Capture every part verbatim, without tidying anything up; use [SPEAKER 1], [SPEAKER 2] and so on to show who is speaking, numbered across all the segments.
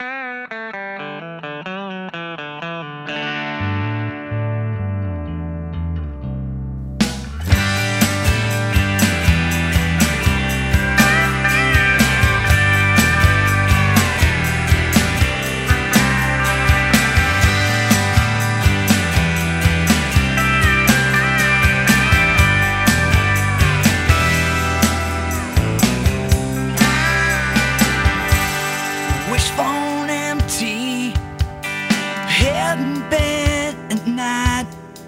[SPEAKER 1] Phone empty, head in bed at night.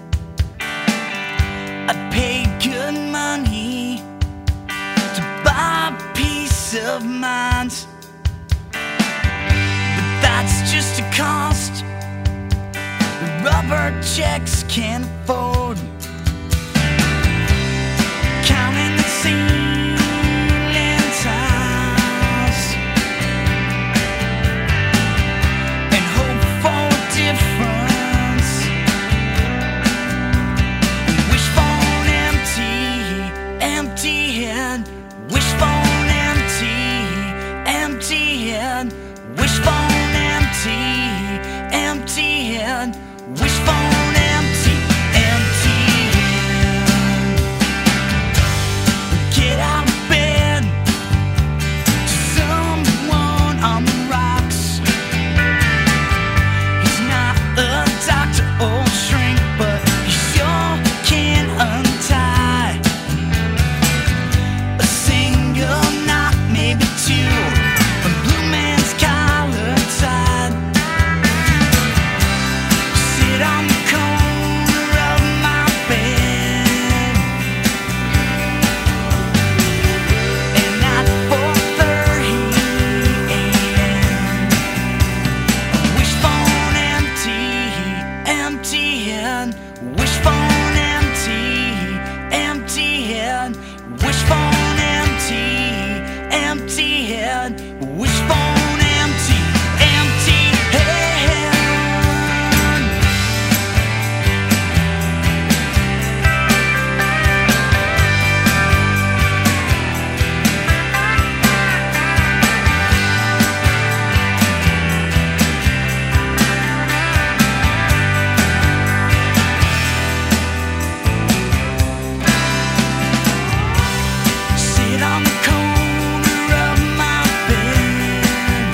[SPEAKER 1] I'd pay good money to buy a peace of mind, but that's just a cost the rubber checks can't afford. Counting the ceiling tiles and hope for difference. Wishbone empty, empty head. Wishbone empty, empty head. Wishbone empty, empty head. Wishbone empty, empty head. Get out of bed to someone on the rocks. He's not a doctor or shrink, but he sure can untie a single knot, maybe two, a blue man's collar tied. Sit on the corner of my bed, and at four thirty a m wishbone empty, empty head. Wishbone empty, empty head. Wishbone empty, empty head. Wishbone empty, empty head. Sit on the corner of my bed,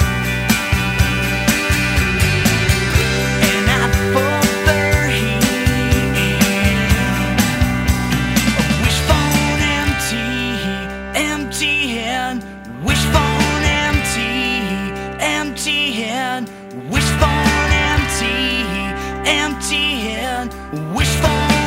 [SPEAKER 1] and at four thirty a m wishbone empty, empty head. Wishbone empty, empty head. Wishbone empty, empty head. Wishbone